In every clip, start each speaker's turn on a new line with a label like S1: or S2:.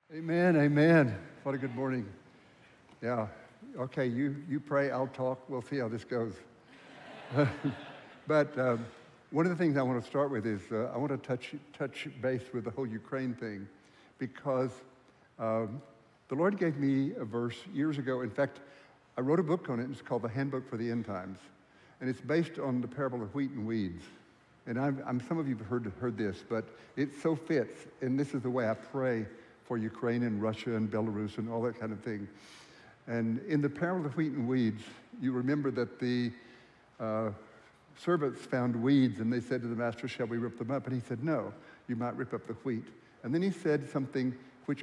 S1: Amen, amen. What a good morning. Yeah, okay, you pray, I'll talk. We'll see how this goes. But one of the things I want to start with is I want to touch base with the whole Ukraine thing because the Lord gave me a verse years ago. In fact, I wrote a book on it. It's called The Handbook for the End Times. And it's based on the parable of wheat and weeds. And some of you have heard this, but it so fits. And this is the way I pray for Ukraine and Russia and Belarus and all that kind of thing. And in the parable of wheat and weeds, you remember that the servants found weeds and they said to the master, shall we rip them up? And he said, no, you might rip up the wheat. And then he said something which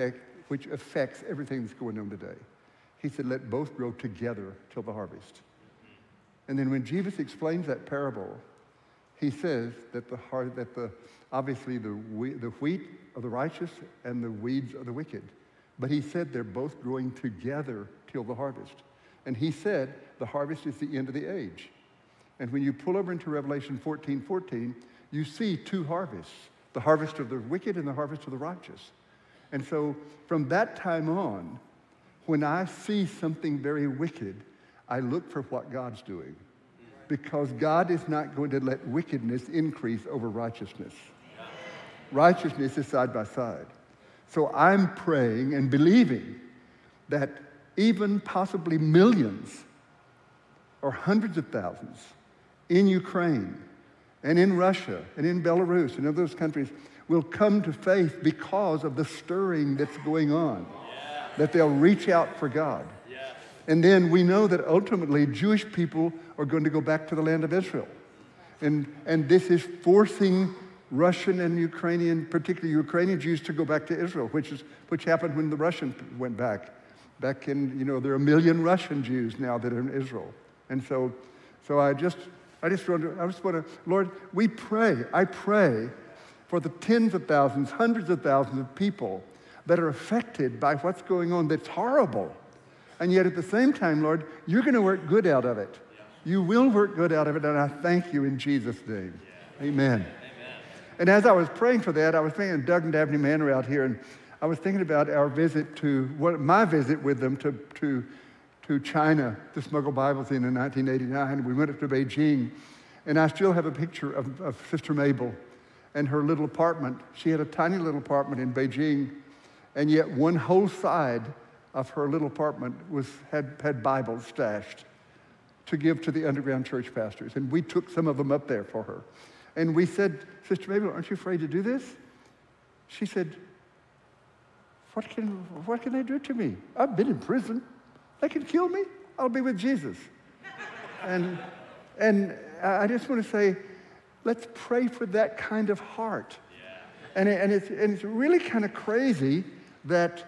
S1: affects everything that's going on today. He said, let both grow together till the harvest. And then when Jesus explains that parable, he says that obviously the wheat are the righteous and the weeds are the wicked. But he said they're both growing together till the harvest. And he said the harvest is the end of the age. And when you pull over into Revelation 14:14, you see two harvests, the harvest of the wicked and the harvest of the righteous. And so from that time on, when I see something very wicked, I look for what God's doing. Because God is not going to let wickedness increase over righteousness. Righteousness is side by side. So I'm praying and believing that even possibly millions or hundreds of thousands in Ukraine and in Russia and in Belarus and in those countries will come to faith because of the stirring that's going on. Yeah. That they'll reach out for God. Yeah. And then we know that ultimately Jewish people are going to go back to the land of Israel. And this is forcing Russian and Ukrainian, particularly Ukrainian Jews, to go back to Israel, which happened when the Russians went back. Back in, there are 1 million Russian Jews now that are in Israel. And so I just want to, Lord, I pray for the tens of thousands, hundreds of thousands of people that are affected by what's going on that's horrible. And yet at the same time, Lord, you're going to work good out of it. You will work good out of it, and I thank you in Jesus' name. Yeah. Amen. And as I was praying for that, I was thinking of Doug and Daphne Manor out here, and I was thinking about our visit my visit with them to China to smuggle Bibles in 1989. We went up to Beijing, and I still have a picture of Sister Mabel and her little apartment. She had a tiny little apartment in Beijing, and yet one whole side of her little apartment had Bibles stashed to give to the underground church pastors. And we took some of them up there for her. And we said, Sister Mabel, aren't you afraid to do this? She said, what can they do to me? I've been in prison. They can kill me. I'll be with Jesus. and I just want to say, let's pray for that kind of heart. Yeah. And it's really kind of crazy that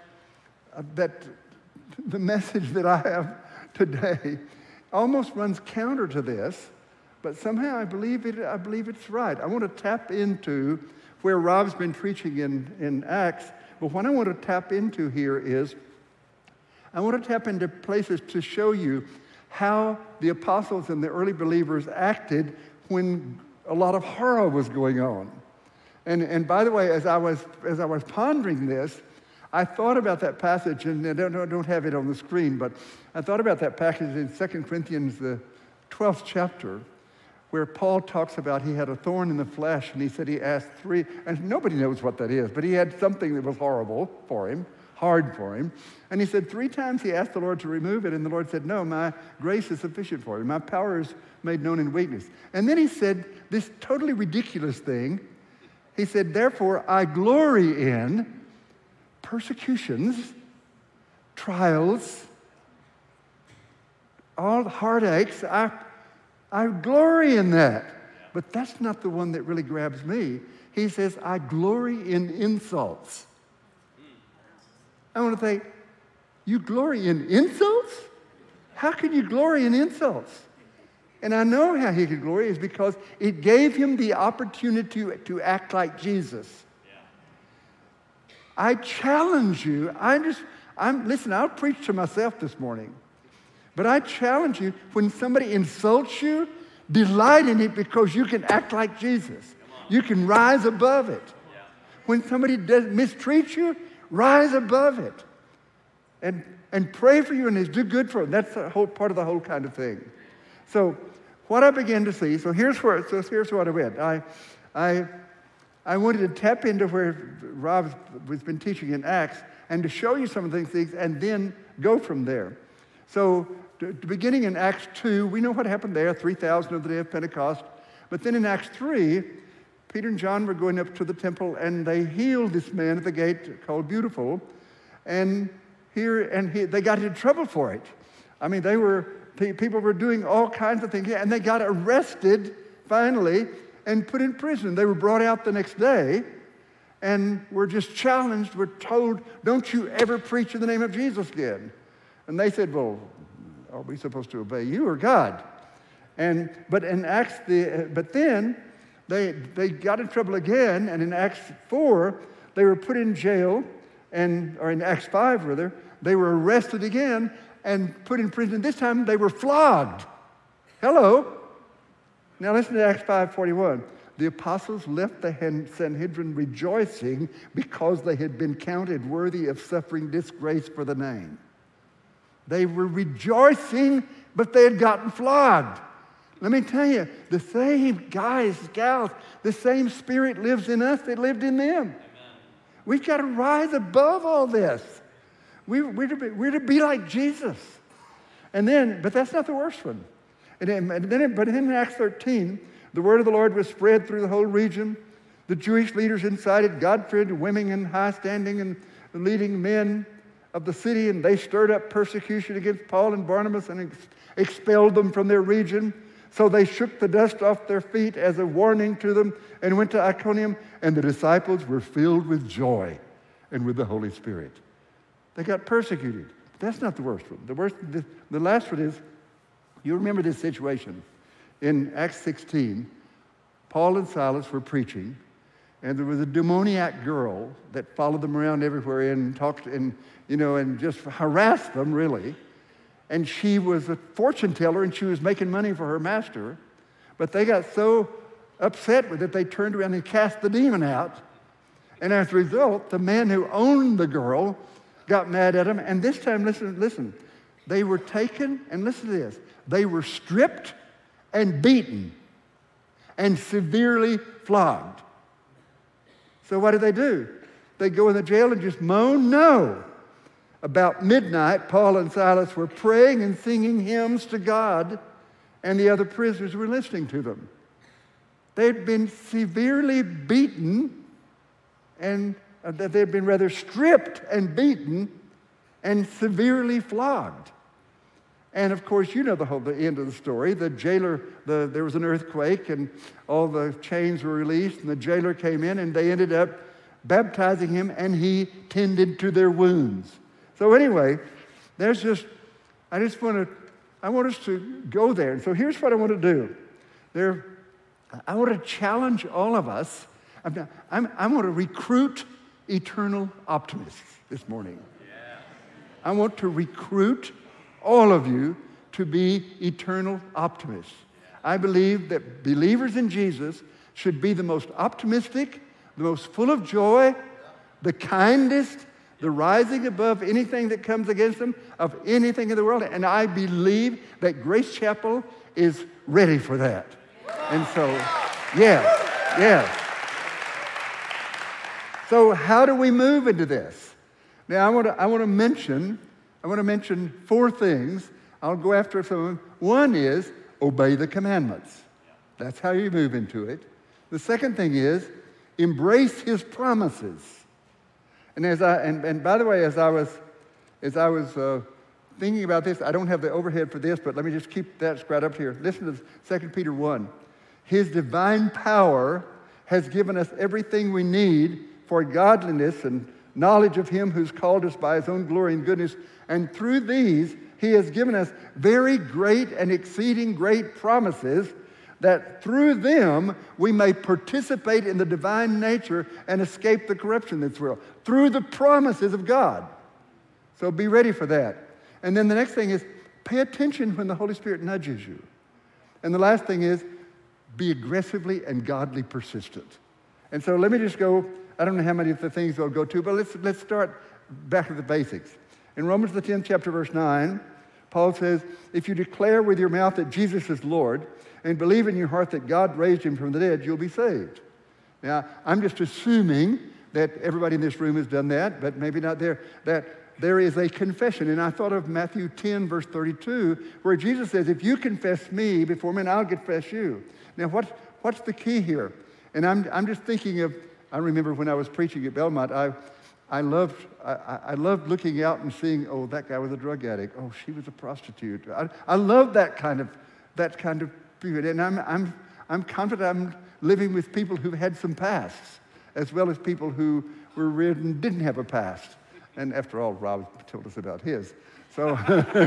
S1: the message that I have today almost runs counter to this, but somehow I believe it's right. I want to tap into where Rob's been preaching in Acts, but what I want to tap into here is I want to tap into places to show you how the apostles and the early believers acted when a lot of horror was going on. And by the way, as I was pondering this, I thought about that passage, and I don't have it on the screen, but I thought about that passage in 2 Corinthians, the 12th chapter, where Paul talks about he had a thorn in the flesh, and he said he asked 3, and nobody knows what that is, but he had something that was horrible for him, hard for him, and he said 3 times he asked the Lord to remove it, and the Lord said, no, my grace is sufficient for you. My power is made known in weakness. And then he said this totally ridiculous thing. He said, therefore, I glory in persecutions, trials, all the heartaches. I glory in that. But that's not the one that really grabs me. He says, I glory in insults. I want to think, you glory in insults? How can you glory in insults? And I know how he could glory is because it gave him the opportunity to act like Jesus. I challenge you. Listen, I'll preach to myself this morning. But I challenge you, when somebody insults you, delight in it because you can act like Jesus. You can rise above it. When somebody mistreats you, rise above it and pray for you and do good for them. That's the whole part of the whole kind of thing. So what I began to see, so here's what I went. I wanted to tap into where Rob has been teaching in Acts and to show you some of these things and then go from there. So beginning in Acts 2, we know what happened there, 3,000 on the day of Pentecost. But then in Acts 3, Peter and John were going up to the temple and they healed this man at the gate called Beautiful. And they got into trouble for it. I mean, people were doing all kinds of things, and they got arrested finally and put in prison. They were brought out the next day and were just challenged, were told, don't you ever preach in the name of Jesus again. And they said, well, are we supposed to obey you or God? But then they got in trouble again, and in Acts 4, they were put in jail, or in Acts 5 rather, they were arrested again and put in prison. This time they were flogged. Hello. Now listen to Acts 5:41. The apostles left the Sanhedrin rejoicing because they had been counted worthy of suffering disgrace for the name. They were rejoicing, but they had gotten flogged. Let me tell you, the same guys, gals, the same Spirit lives in us that lived in them. Amen. We've got to rise above all this. We're to be like Jesus. But that's not the worst one. But in Acts 13, the word of the Lord was spread through the whole region. The Jewish leaders incited God-fearing women in high standing and leading men of the city, and they stirred up persecution against Paul and Barnabas and expelled them from their region. So they shook the dust off their feet as a warning to them and went to Iconium, and the disciples were filled with joy and with the Holy Spirit. They got persecuted. That's not the worst one. The last one is, you remember this situation. In Acts 16, Paul and Silas were preaching, and there was a demoniac girl that followed them around everywhere and talked and just harassed them, really. And she was a fortune teller, and she was making money for her master. But they got so upset with it, they turned around and cast the demon out. And as a result, the man who owned the girl got mad at him. And this time, listen, they were taken, and listen to this, they were stripped and beaten and severely flogged. So what did they do? They go in the jail and just moan? No. About midnight, Paul and Silas were praying and singing hymns to God, and the other prisoners were listening to them. They'd been severely beaten, and they'd been rather stripped and beaten and severely flogged. And of course, you know the end of the story. The jailer, there was an earthquake, and all the chains were released, and the jailer came in, and they ended up baptizing him, and he tended to their wounds. So anyway, I want us to go there. And so here's what I want to do. I want to challenge all of us. I want to recruit eternal optimists this morning. Yeah. I want to recruit all of you to be eternal optimists. I believe that believers in Jesus should be the most optimistic, the most full of joy, the kindest, the rising above anything that comes against them, of anything in the world. And I believe that Grace Chapel is ready for that. And so, yeah. So how do we move into this? Now, I want to mention 4 things. I'll go after some of them. One is obey the commandments. That's how you move into it. The second thing is embrace His promises. And by the way, as I was thinking about this, I don't have the overhead for this, but let me just keep that right up here. Listen to 2 Peter 1. His divine power has given us everything we need for godliness and knowledge of Him who's called us by His own glory and goodness. And through these, He has given us very great and exceeding great promises, that through them we may participate in the divine nature and escape the corruption that's real. Through the promises of God. So be ready for that. And then the next thing is, pay attention when the Holy Spirit nudges you. And the last thing is, be aggressively and godly persistent. And so let me just go I don't know how many of the things they'll go to, but let's start back to the basics. In Romans the 10th chapter, verse 9, Paul says, if you declare with your mouth that Jesus is Lord and believe in your heart that God raised him from the dead, you'll be saved. Now, I'm just assuming that everybody in this room has done that, but maybe not there, that there is a confession. And I thought of Matthew 10, verse 32, where Jesus says, if you confess me before men, I'll confess you. Now, what's the key here? And I'm just thinking of, I remember when I was preaching at Belmont, I loved looking out and seeing, oh, that guy was a drug addict. Oh, she was a prostitute. I love that kind of period. And I'm confident I'm living with people who've had some pasts, as well as people who were reared and didn't have a past. And after all, Rob told us about his. So,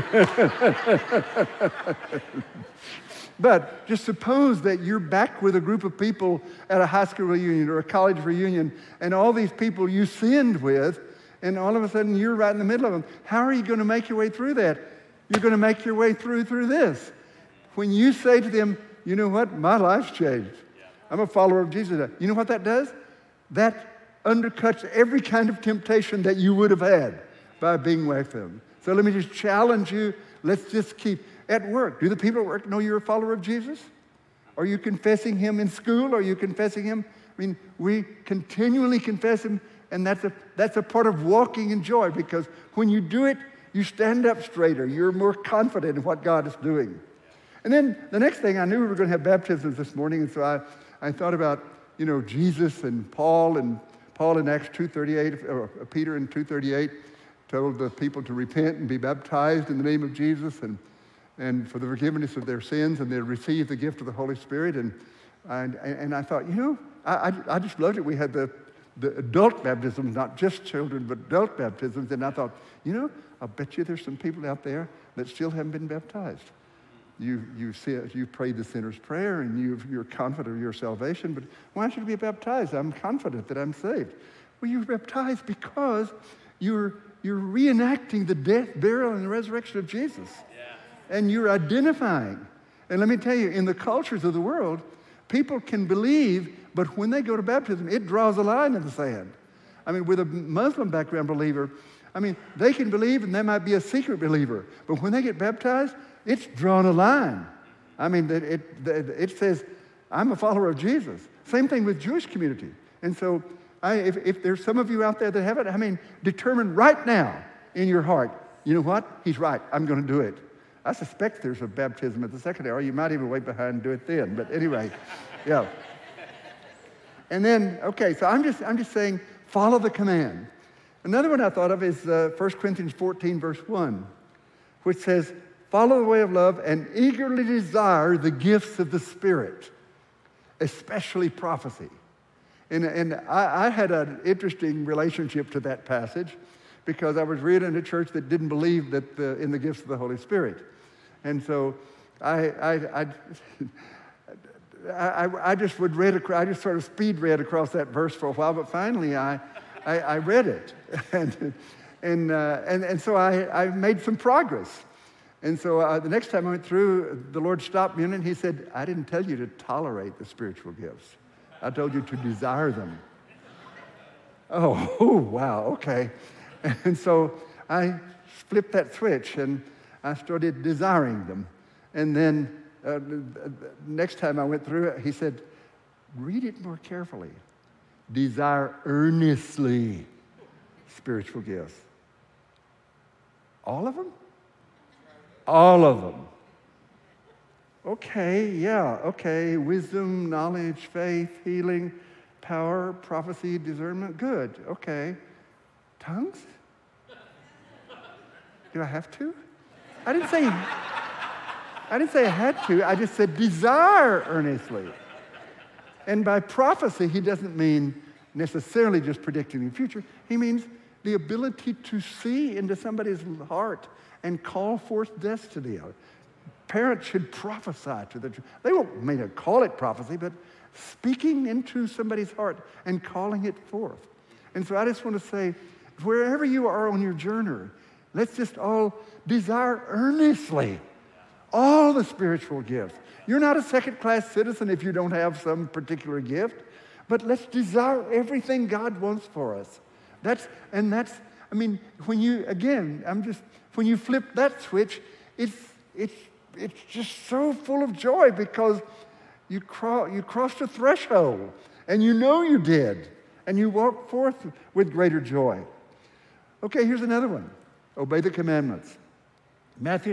S1: but just suppose that you're back with a group of people at a high school reunion or a college reunion, and all these people you sinned with, and all of a sudden you're right in the middle of them. How are you going to make your way through that? You're going to make your way through this. When you say to them, you know what, my life's changed. I'm a follower of Jesus. You know what that does? That undercuts every kind of temptation that you would have had by being with them. So let me just challenge you. Let's just keep at work. Do the people at work know you're a follower of Jesus? Are you confessing him in school? Are you confessing him? I mean, we continually confess him, and that's a part of walking in joy, because when you do it, you stand up straighter. You're more confident in what God is doing. And then the next thing, I knew we were going to have baptisms this morning, and so I thought about, Jesus and Paul in Acts 2:38, or Peter in 2:38, told the people to repent and be baptized in the name of Jesus and for the forgiveness of their sins, and they receive the gift of the Holy Spirit. And I thought, I just loved it. We had the adult baptisms, not just children, but adult baptisms. And I thought, I'll bet you there's some people out there that still haven't been baptized. You prayed the sinner's prayer, and you're confident of your salvation, but why should you be baptized? I'm confident that I'm saved. Well, you're baptized because you're reenacting the death, burial, and the resurrection of Jesus. Yeah. And you're identifying. And let me tell you, in the cultures of the world, people can believe, but when they go to baptism, it draws a line in the sand. I mean, with a Muslim background believer, they can believe, and they might be a secret believer, but when they get baptized, it's drawn a line. It says, I'm a follower of Jesus. Same thing with Jewish community. And so if there's some of you out there that have it, determine right now in your heart, you know what? He's right. I'm going to do it. I suspect there's a baptism at the second hour. You might even wait behind and do it then. But anyway, yeah. And then, okay, so I'm just saying, follow the command. Another one I thought of is 1 Corinthians 14, verse 1, which says, follow the way of love and eagerly desire the gifts of the Spirit, especially prophecy. And I had an interesting relationship to that passage because I was reared in a church that didn't believe that in the gifts of the Holy Spirit. And so I just sort of speed read across that verse for a while, but finally I read it. And so I made some progress. And so the next time I went through, the Lord stopped me and he said, I didn't tell you to tolerate the spiritual gifts. I told you to desire them. Oh, wow, okay. And so I flipped that switch and I started desiring them. And then next time I went through it, he said, read it more carefully. Desire earnestly spiritual gifts. All of them? All of them. Okay, yeah, okay. Wisdom, knowledge, faith, healing, power, prophecy, discernment. Good, okay. Tongues? Do I have to? I didn't say I had to. I just said desire earnestly. And by prophecy, he doesn't mean necessarily just predicting the future. He means the ability to see into somebody's heart and call forth destiny. Parents should prophesy to their children. They won't maybe call it prophecy, but speaking into somebody's heart and calling it forth. And so I just want to say, wherever you are on your journey, let's just all desire earnestly all the spiritual gifts. You're not a second-class citizen if you don't have some particular gift, But let's desire everything God wants for us. When you flip that switch, it's just so full of joy because you crossed a threshold and you know you did, and you walk forth with greater joy. Okay, here's another one. Obey the commandments. Matthew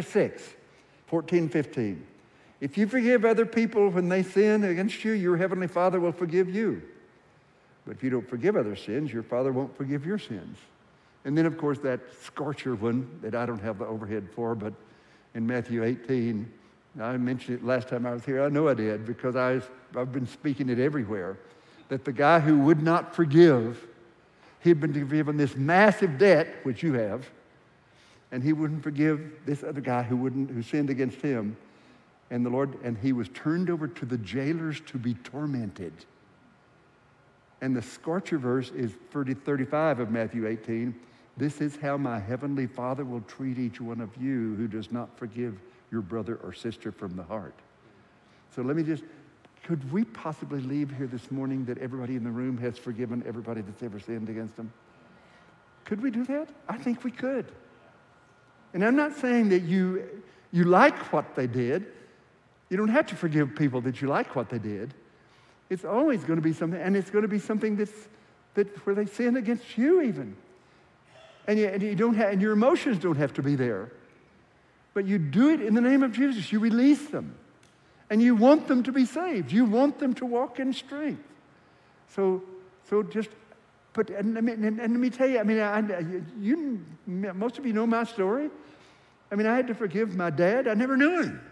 S1: 6:14-15. If you forgive other people when they sin against you, your heavenly Father will forgive you. But if you don't forgive other sins, your Father won't forgive your sins. And then, of course, that scorcher one that I don't have the overhead for, but in Matthew 18, I mentioned it last time I was here. I know I did because I've been speaking it everywhere, that the guy who would not forgive, he'd been given this massive debt, which you have, and he wouldn't forgive this other guy who sinned against him. And he was turned over to the jailers to be tormented. And the scorcher verse is 35 of Matthew 18. This is how my heavenly Father will treat each one of you who does not forgive your brother or sister from the heart. So could we possibly leave here this morning that everybody in the room has forgiven everybody that's ever sinned against them? Could we do that? I think we could. And I'm not saying that you like what they did. You don't have to forgive people that you like what they did. It's always going to be something, and it's going to be something where they sin against you even. And your emotions don't have to be there. But you do it in the name of Jesus. You release them. And you want them to be saved. You want them to walk in strength. So just and let me tell you, most of you know my story. I had to forgive my dad. I never knew him.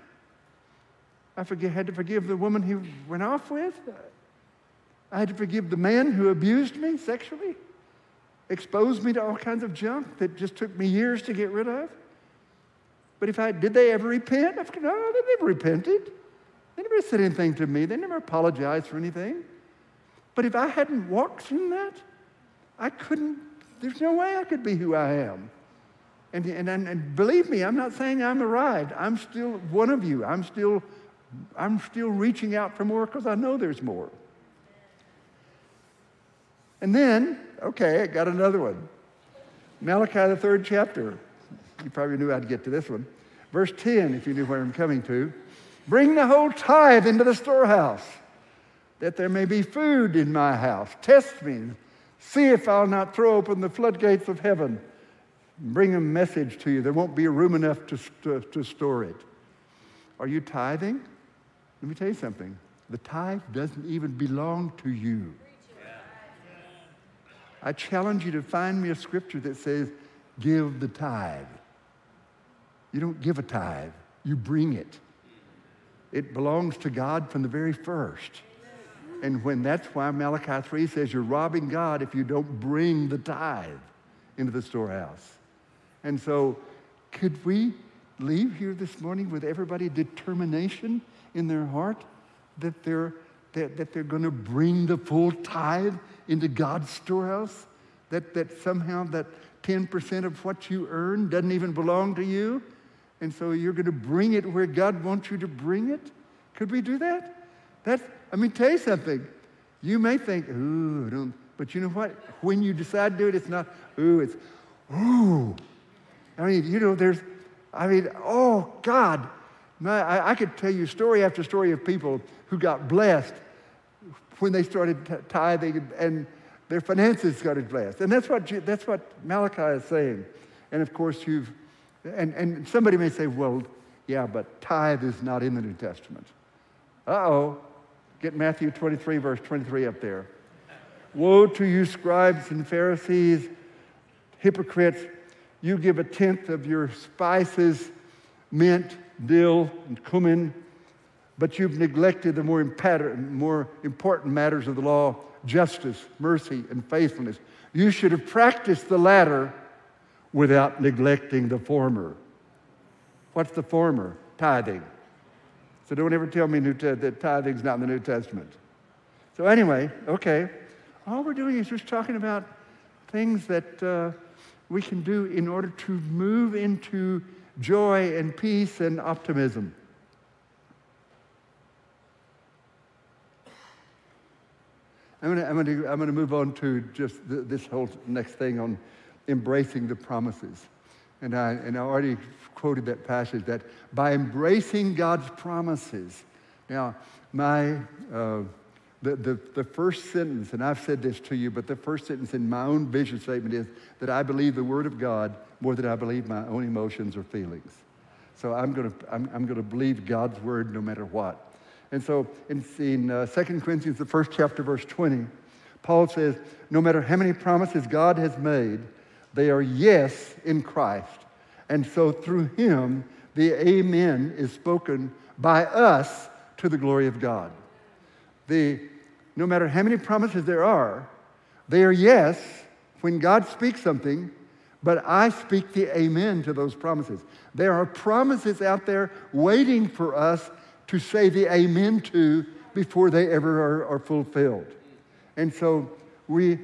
S1: I had to forgive the woman he went off with. I had to forgive the man who abused me sexually, exposed me to all kinds of junk that just took me years to get rid of. But did they ever repent? No, they never repented. They never said anything to me. They never apologized for anything. But if I hadn't walked through that, there's no way I could be who I am. And believe me, I'm not saying I'm arrived. I'm still one of you. I'm still reaching out for more because I know there's more. And then, I got another one. Malachi, the 3rd chapter. You probably knew I'd get to this one. Verse 10, if you knew where I'm coming to. Bring the whole tithe into the storehouse, that there may be food in my house. Test me. See if I'll not throw open the floodgates of heaven. Bring a message to you. There won't be room enough to store it. Are you tithing? Let me tell you something. The tithe doesn't even belong to you. I challenge you to find me a scripture that says, give the tithe. You don't give a tithe. You bring it. It belongs to God from the very first. And that's why Malachi 3 says you're robbing God if you don't bring the tithe into the storehouse. And so could we leave here this morning with everybody determination in their heart that they're going to bring the full tithe into God's storehouse? That somehow that 10% of what you earn doesn't even belong to you? And so you're going to bring it where God wants you to bring it? Could we do that? Tell you something. You may think, ooh, I don't, but you know what? When you decide to do it, it's not, ooh, it's, ooh. Oh, God. I could tell you story after story of people who got blessed when they started tithing and their finances got blessed. And that's what Malachi is saying. And of course, and somebody may say, well, yeah, but tithe is not in the New Testament. Uh-oh. Get Matthew 23, verse 23 up there. Woe to you, scribes and Pharisees, hypocrites! You give 1/10 of your spices, mint, dill, and cumin, but you've neglected the more important matters of the law, justice, mercy, and faithfulness. You should have practiced the latter without neglecting the former. What's the former? Tithing. So don't ever tell me that tithing's not in the New Testament. So anyway, all we're doing is just talking about things that we can do in order to move into joy and peace and optimism. I'm going to move on to just this whole next thing on embracing the promises. And I already quoted that passage that by embracing God's promises. Now, the first sentence, and I've said this to you, but the first sentence in my own vision statement is that I believe the Word of God more than I believe my own emotions or feelings. So I'm going to believe God's Word no matter what. And so in 2 Corinthians, the first chapter, verse 20, Paul says, no matter how many promises God has made, they are yes in Christ. And so through him, the amen is spoken by us to the glory of God. No matter how many promises there are, they are yes when God speaks something, but I speak the amen to those promises. There are promises out there waiting for us to say the amen to before they ever are fulfilled. And so we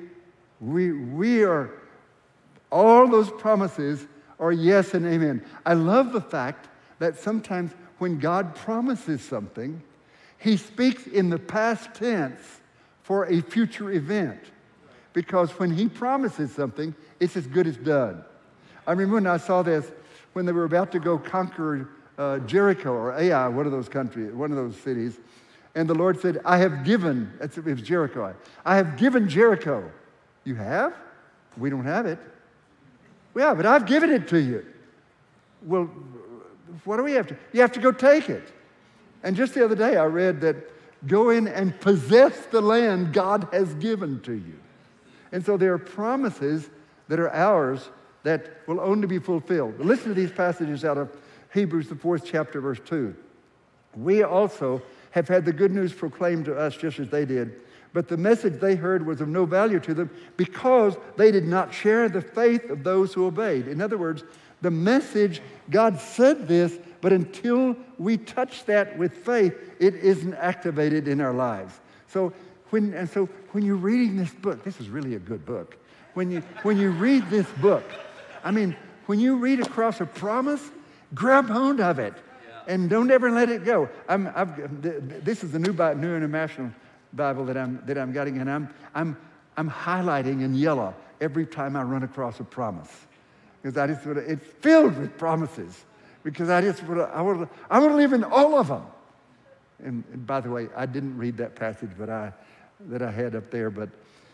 S1: are, all those promises are yes and amen. I love the fact that sometimes when God promises something, he speaks in the past tense for a future event. Because when he promises something, it's as good as done. I remember when I saw this, when they were about to go conquer Jericho or Ai, one of those cities, and the Lord said, I have given, it was Jericho, I have given Jericho. You have? We don't have it. Yeah, but I've given it to you. Well, what do we have to? You have to go take it. And just the other day I read that go in and possess the land God has given to you. And so there are promises that are ours that will only be fulfilled. But listen to these passages out of Hebrews, the 4th chapter, verse 2. We also have had the good news proclaimed to us just as they did, but the message they heard was of no value to them because they did not share the faith of those who obeyed. In other words, the message, God said this, but until we touch that with faith, it isn't activated in our lives. So when you're reading this book, this is really a good book. When you read this book, I mean, when you read across a promise, grab hold of it and don't ever let it go. This is the New International Bible that I'm getting, and I'm highlighting in yellow every time I run across a promise, because it's filled with promises. Because I want to live in all of them. And by the way, I didn't read that passage, that I had up there, but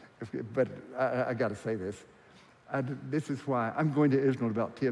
S1: I got to say this. This is why I'm going to Israel in about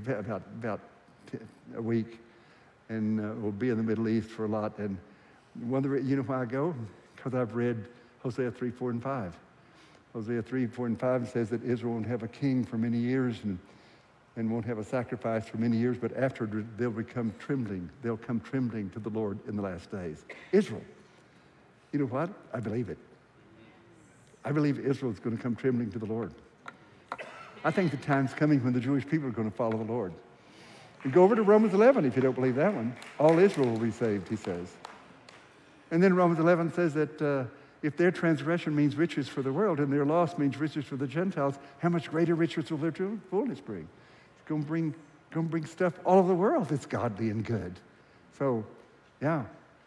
S1: a week, and we'll be in the Middle East for a lot. And you know why I go? Because I've read Hosea 3, 4, and 5. Hosea 3, 4, and 5 says that Israel won't have a king for many years and won't have a sacrifice for many years, but after they'll come trembling to the Lord in the last days. Israel. You know what? I believe it. I believe Israel's going to come trembling to the Lord. I think the time's coming when the Jewish people are going to follow the Lord. And go over to Romans 11 if you don't believe that one. All Israel will be saved, he says. And then Romans 11 says that if their transgression means riches for the world and their loss means riches for the Gentiles, how much greater riches will their fullness bring? It's going to bring stuff all over the world that's godly and good. So, yeah,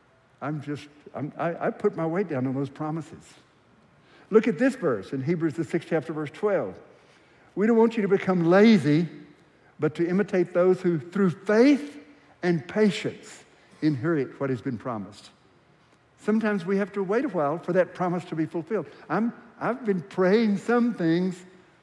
S1: I put my weight down on those promises. Look at this verse in Hebrews, the 6th chapter, verse 12. We don't want you to become lazy, but to imitate those who, through faith and patience, inherit what has been promised. Sometimes we have to wait a while for that promise to be fulfilled. I've been praying some things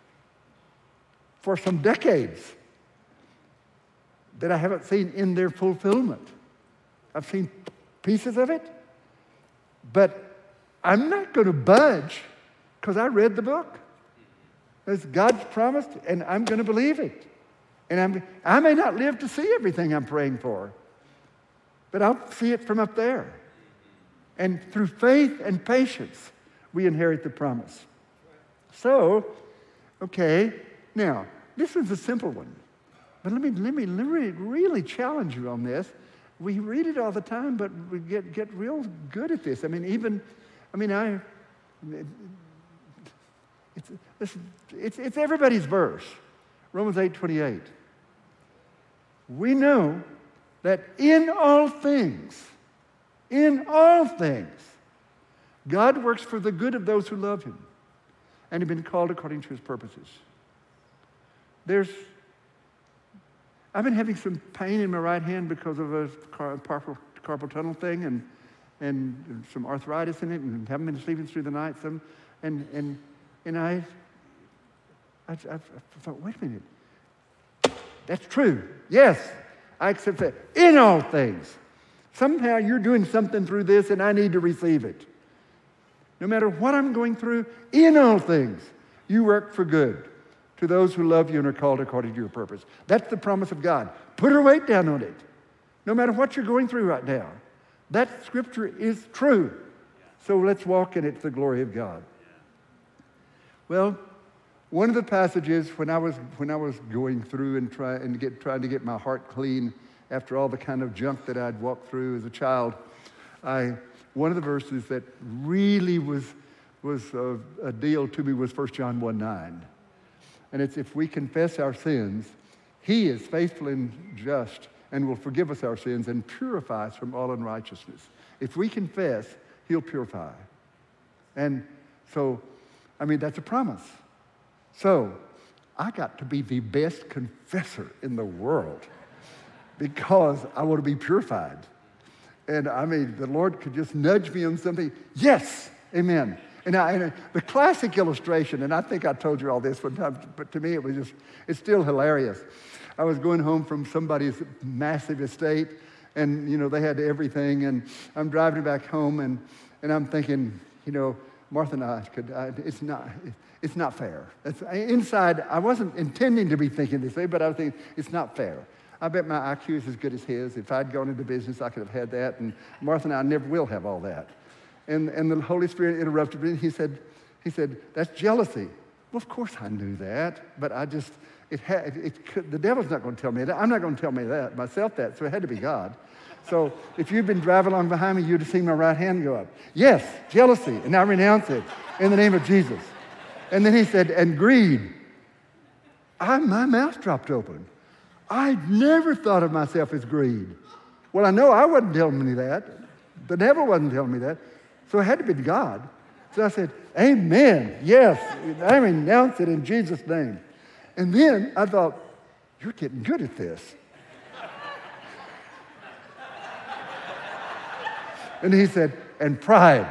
S1: for some decades that I haven't seen in their fulfillment. I've seen pieces of it, but I'm not going to budge because I read the book. It's God's promised, and I'm going to believe it. And I may not live to see everything I'm praying for, but I'll see it from up there. And through faith and patience, we inherit the promise. So, okay, now, this was a simple one. But let me really challenge you on this. We read it all the time, but we get real good at this. It's everybody's verse. Romans 8:28. We know that in all things, God works for the good of those who love him and have been called according to his purposes. I've been having some pain in my right hand because of a carpal tunnel thing and some arthritis in it, and haven't been sleeping through the night. And I thought, wait a minute. That's true. Yes, I accept that. In all things. Somehow you're doing something through this and I need to receive it. No matter what I'm going through, in all things, you work for good to those who love you and are called according to your purpose. That's the promise of God. Put her weight down on it. No matter what you're going through right now. That scripture is true. So let's walk in it to the glory of God. Well, one of the passages when I was going through and trying to get my heart clean after all the kind of junk that I'd walked through as a child, one of the verses that really was a deal to me was 1 John 1:9. And it's, if we confess our sins, he is faithful and just and will forgive us our sins and purify us from all unrighteousness. If we confess, he'll purify. And so, that's a promise. So, I got to be the best confessor in the world because I want to be purified. And the Lord could just nudge me on something. Yes, amen. And the classic illustration, and I think I told you all this one time, but to me it's still hilarious. I was going home from somebody's massive estate, and they had everything, and I'm driving back home, and I'm thinking, Martha and I it's not fair. Inside, I wasn't intending to be thinking this way, but I was thinking, it's not fair. I bet my IQ is as good as his. If I'd gone into business, I could have had that, and Martha and I never will have all that. And the Holy Spirit interrupted me, and he said, that's jealousy. Well, of course I knew that, but the devil's not going to tell me that. I'm not going to tell myself that, so it had to be God. So if you'd been driving along behind me, you'd have seen my right hand go up. Yes, jealousy, and I renounce it in the name of Jesus. And then he said, and greed. My mouth dropped open. I never thought of myself as greed. Well, I know I wasn't telling me that. The devil wasn't telling me that. So it had to be God. So I said, amen, yes, I renounce it in Jesus' name. And then I thought, you're getting good at this. And he said, and pride.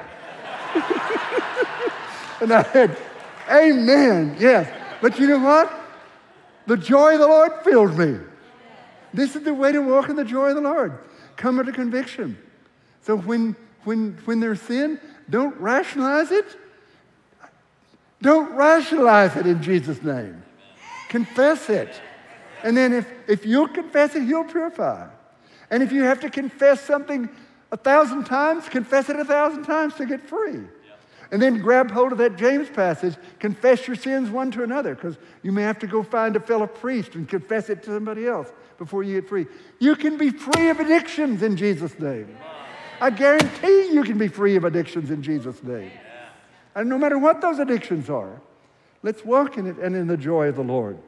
S1: And I said, amen, yes. But you know what? The joy of the Lord filled me. This is the way to walk in the joy of the Lord. Come under conviction. So when there's sin, don't rationalize it. Don't rationalize it in Jesus' name. Confess it. And then if you'll confess it, he'll purify. And if you have to confess something 1,000 times, confess it 1,000 times to get free. And then grab hold of that James passage, confess your sins one to another, because you may have to go find a fellow priest and confess it to somebody else before you get free. You can be free of addictions in Jesus' name. I guarantee you can be free of addictions in Jesus' name. And no matter what those addictions are, let's walk in it and in the joy of the Lord.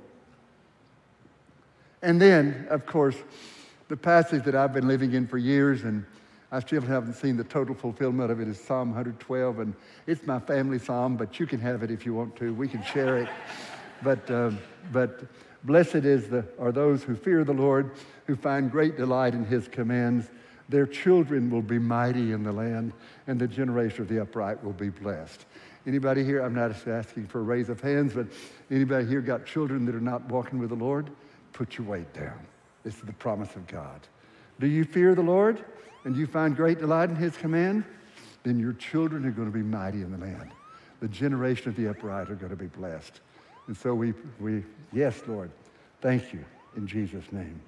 S1: And then, of course, the passage that I've been living in for years, and I still haven't seen the total fulfillment of it, is Psalm 112, and it's my family psalm, but you can have it if you want to. We can share it. But blessed are those who fear the Lord, who find great delight in his commands. Their children will be mighty in the land, and the generation of the upright will be blessed. Anybody here, I'm not asking for a raise of hands, but anybody here got children that are not walking with the Lord? Put your weight down. This is the promise of God. Do you fear the Lord? And you find great delight in his command, then your children are going to be mighty in the land. The generation of the upright are going to be blessed. And so we yes, Lord, thank you in Jesus' name.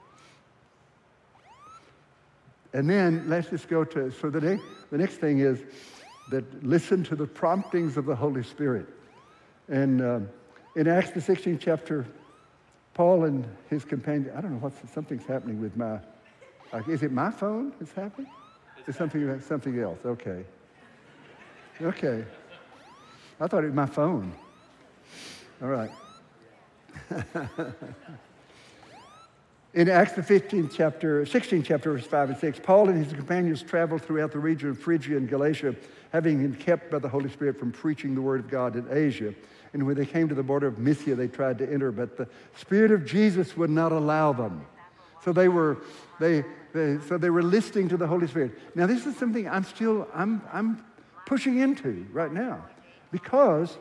S1: And then let's just go to, so the next thing is that listen to the promptings of the Holy Spirit. And in Acts the 16th chapter, Paul and his companion, I don't know, something's happening with my, is it my phone that's happening? It's something else, okay. Okay. I thought it was my phone. All right. In Acts the 16th chapter, verse 5 and 6, Paul and his companions traveled throughout the region of Phrygia and Galatia, having been kept by the Holy Spirit from preaching the word of God in Asia. And when they came to the border of Mysia, they tried to enter, but the Spirit of Jesus would not allow them. So they were listening to the Holy Spirit. Now this is something I'm pushing into right now, because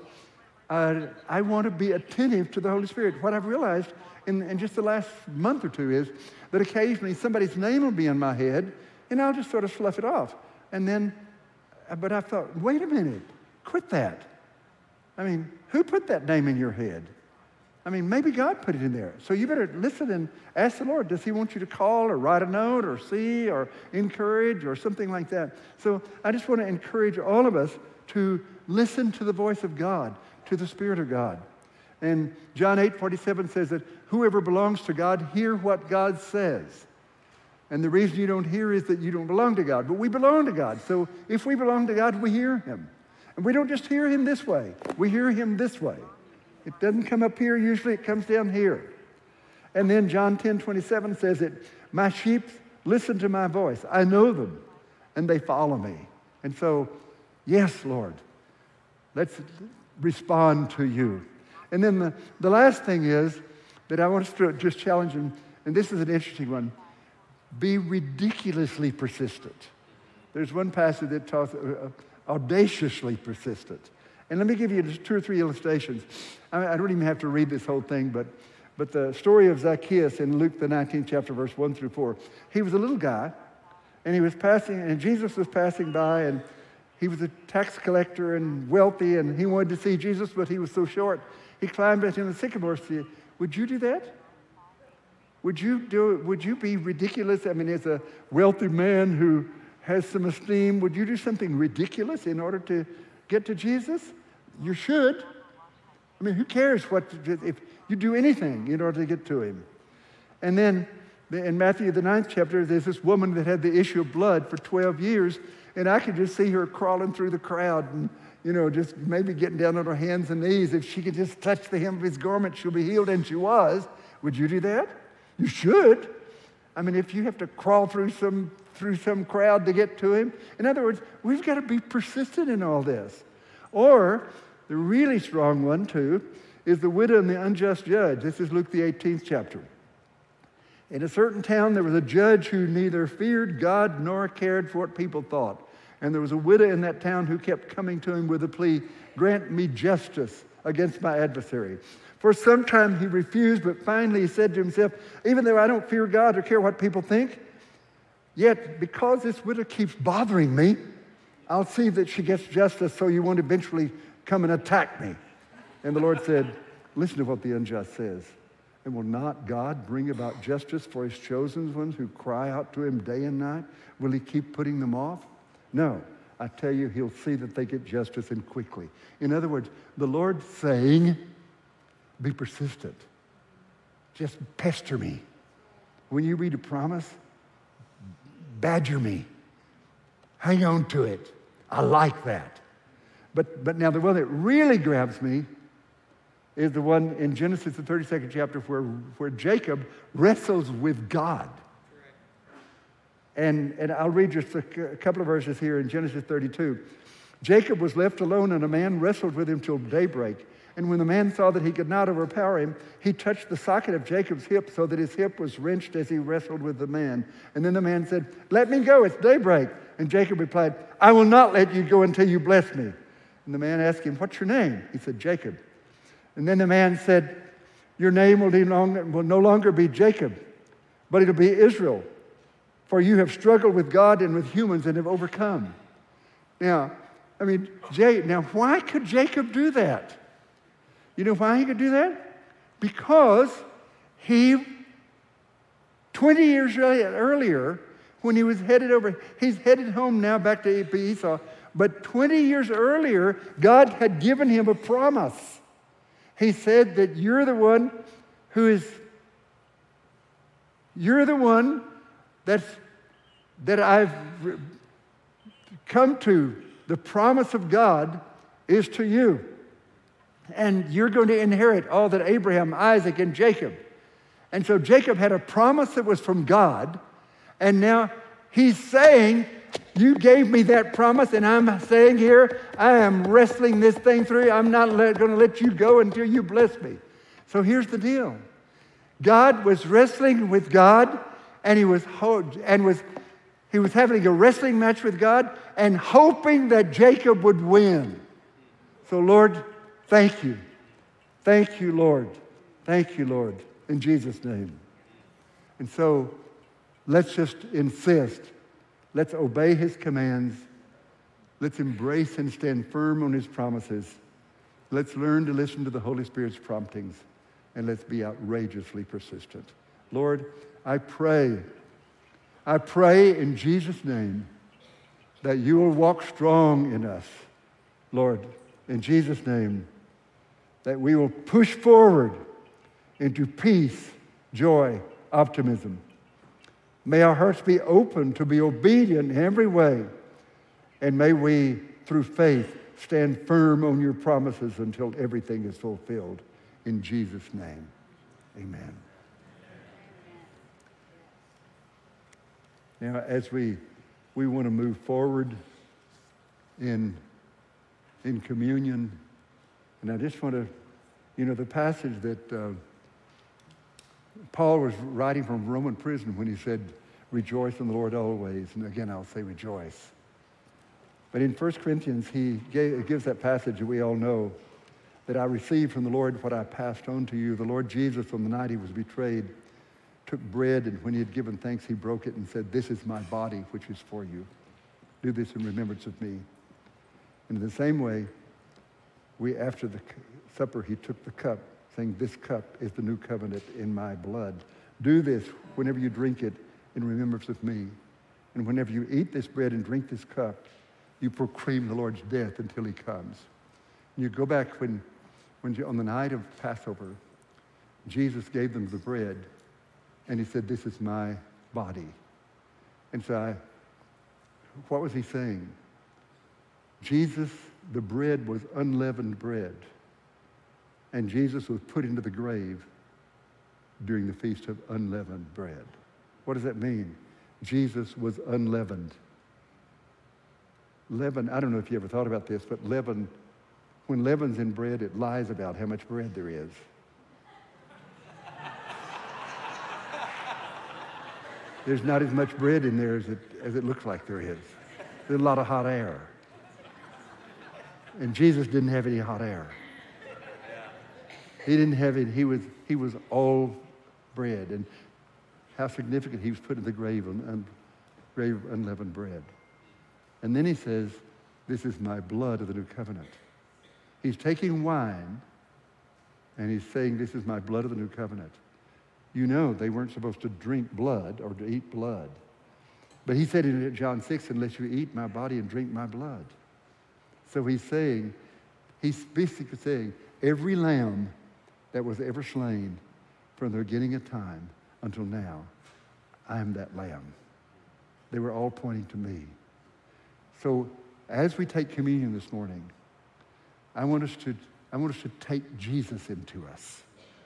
S1: I want to be attentive to the Holy Spirit. What I've realized in just the last month or two is that occasionally somebody's name will be in my head, and I'll just sort of slough it off. But I thought, wait a minute, quit that. I mean, who put that name in your head? I mean, maybe God put it in there. So you better listen and ask the Lord, does he want you to call or write a note or see or encourage or something like that? So I just want to encourage all of us to listen to the voice of God, to the Spirit of God. And John 8:47 says that whoever belongs to God, hear what God says. And the reason you don't hear is that you don't belong to God. But we belong to God. So if we belong to God, we hear him. And we don't just hear him this way. We hear him this way. It doesn't come up here usually. It comes down here. And then John 10:27 says that my sheep listen to my voice. I know them, and they follow me. And so, yes, Lord, let's respond to you. And then the last thing is that I want us to just challenge, and this is an interesting one, be ridiculously persistent. There's one passage that talks audaciously persistent. And let me give you just 2 or 3 illustrations. I don't even have to read this whole thing, but the story of Zacchaeus in Luke the 19th chapter, verse 1 through 4. He was a little guy, and he was passing, and Jesus was passing by, and he was a tax collector and wealthy, and he wanted to see Jesus, but he was so short. He climbed up in the sycamore tree. Would you do that? Would you be ridiculous? I mean, as a wealthy man who has some esteem, would you do something ridiculous in order to get to Jesus? You should. I mean, who cares if you do anything in order to get to him? And then in Matthew the 9th chapter, there's this woman that had the issue of blood for 12 years, and I could just see her crawling through the crowd and, just maybe getting down on her hands and knees. If she could just touch the hem of his garment, she'll be healed, and she was. Would you do that? You should. I mean, if you have to crawl through some crowd to get to him. In other words, we've got to be persistent in all this. Or the really strong one, too, is the widow and the unjust judge. This is Luke the 18th chapter. In a certain town, there was a judge who neither feared God nor cared for what people thought. And there was a widow in that town who kept coming to him with the plea, grant me justice against my adversary. For some time he refused, but finally he said to himself, even though I don't fear God or care what people think, yet because this widow keeps bothering me, I'll see that she gets justice so you won't eventually come and attack me. And the Lord said, listen to what the unjust says. And will not God bring about justice for his chosen ones who cry out to him day and night? Will he keep putting them off? No, I tell you, he'll see that they get justice and quickly. In other words, the Lord's saying, be persistent. Just pester me. When you read a promise, badger me. Hang on to it. I like that. But now the one that really grabs me is the one in Genesis, the 32nd chapter, where Jacob wrestles with God. And I'll read just a couple of verses here in Genesis 32. Jacob was left alone, and a man wrestled with him till daybreak. And when the man saw that he could not overpower him, he touched the socket of Jacob's hip so that his hip was wrenched as he wrestled with the man. And then the man said, let me go, it's daybreak. And Jacob replied, I will not let you go until you bless me. And the man asked him, what's your name? He said, Jacob. And then the man said, your name will no longer be Jacob, but it'll be Israel. For you have struggled with God and with humans and have overcome. Now, why could Jacob do that? You know why he could do that? Because 20 years earlier, when he was he's headed home now back to Esau, but 20 years earlier, God had given him a promise. He said that you're the one that I've come to. The promise of God is to you. And you're going to inherit all that Abraham, Isaac, and Jacob. And so Jacob had a promise that was from God, and now he's saying, you gave me that promise, and I'm saying here, I am wrestling this thing through. I'm not going to let you go until you bless me. So here's the deal. God was wrestling with God, and he was having a wrestling match with God and hoping that Jacob would win. So Lord, thank you. Thank you, Lord. Thank you, Lord, in Jesus' name. And so let's just insist. Let's obey his commands. Let's embrace and stand firm on his promises. Let's learn to listen to the Holy Spirit's promptings, and let's be outrageously persistent. Lord, I pray in Jesus' name that you will walk strong in us. Lord, in Jesus' name, that we will push forward into peace, joy, optimism. May our hearts be open to be obedient in every way. And may we, through faith, stand firm on your promises until everything is fulfilled. In Jesus' name, amen. Now, as we want to move forward in communion, and I just want to, the passage that Paul was writing from Roman prison when he said, rejoice in the Lord always. And again, I'll say rejoice. But in 1 Corinthians, he gives that passage that we all know, that I received from the Lord what I passed on to you. The Lord Jesus, on the night he was betrayed, took bread, and when he had given thanks, he broke it and said, this is my body, which is for you. Do this in remembrance of me. And in the same way, after the supper, he took the cup, saying, this cup is the new covenant in my blood. Do this whenever you drink it in remembrance of me. And whenever you eat this bread and drink this cup, you proclaim the Lord's death until he comes. And you go back when on the night of Passover, Jesus gave them the bread, and he said, this is my body. And so what was he saying? Jesus, the bread was unleavened bread. And Jesus was put into the grave during the Feast of Unleavened Bread. What does that mean? Jesus was unleavened. Leaven, I don't know if you ever thought about this, but leaven, when leaven's in bread, it lies about how much bread there is. There's not as much bread in there as it looks like there is. There's a lot of hot air. And Jesus didn't have any hot air. He didn't have it. He was all bread. And how significant he was put in the grave of unleavened bread. And then he says, this is my blood of the new covenant. He's taking wine, and he's saying, this is my blood of the new covenant. You know they weren't supposed to drink blood or to eat blood. But he said in John 6, unless you eat my body and drink my blood. So he's basically saying, every lamb that was ever slain from the beginning of time until now, I am that lamb. They were all pointing to me. So as we take communion this morning, I want us to take Jesus into us.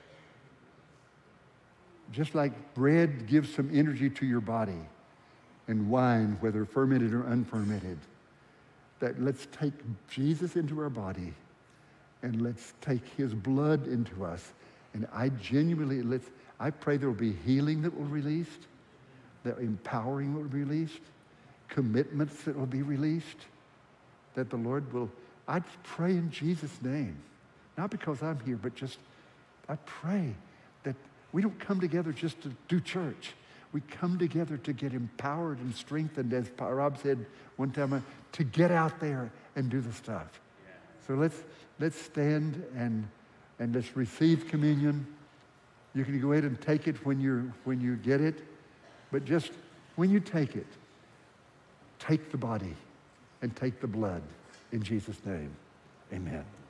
S1: Just like bread gives some energy to your body, and wine, whether fermented or unfermented, that let's take Jesus into our body and let's take his blood into us. And I pray there will be healing that will be released, that empowering will be released, commitments that will be released, that the Lord will, I pray in Jesus' name, not because I'm here, but just, I pray that we don't come together just to do church. We come together to get empowered and strengthened, as Rob said one time, to get out there and do the stuff. Yeah. So let's stand and let's receive communion. You can go ahead and take it when you get it, but just when you take it, take the body and take the blood in Jesus' name. Amen.